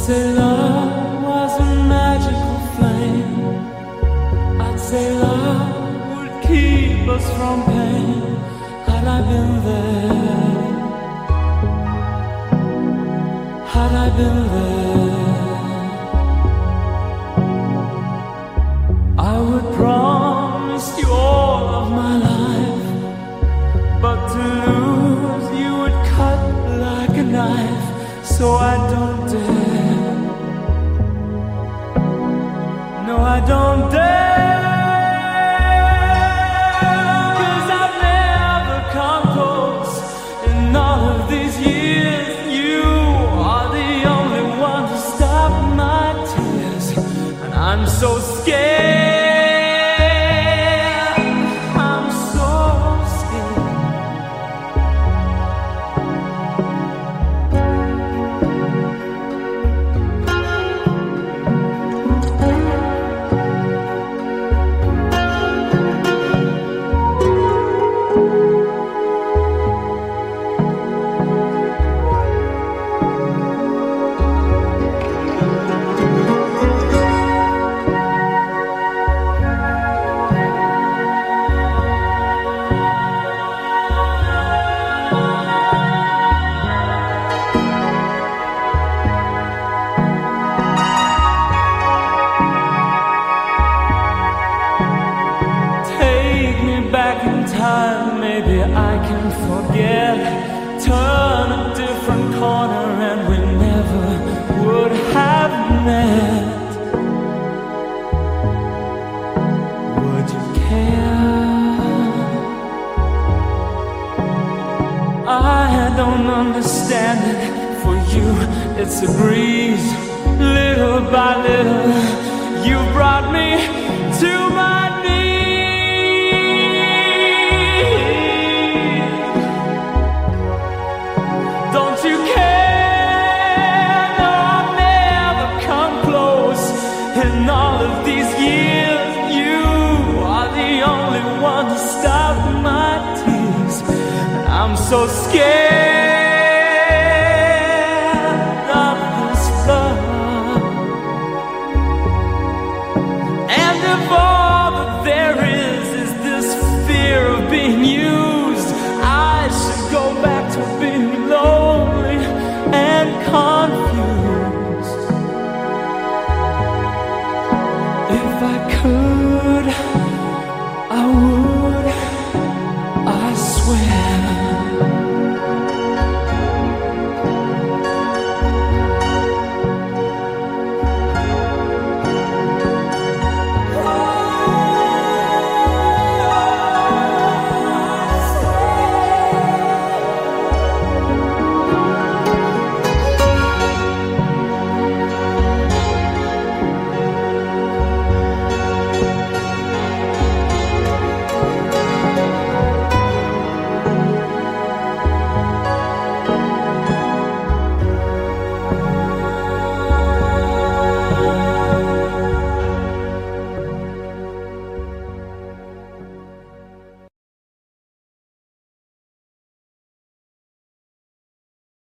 say love was a magical flame. I'd say love would keep us from pain. Had I been there, had I been there, I would promise you all of my life. But to lose you would cut like a knife. So I don't dare, no I don't dare, 'cause I've never come close in all of these years. You are the only one to stop my tears, and I'm so scared. Back in time, maybe I can forget. Turn a different corner and we never would have met. Would you care? I don't understand it. For you, it's a breeze. Little by little, you brought me to my knees. Don't you care? No, I've never come close in all of these years. You are the only one to stop my tears, and I'm so scared.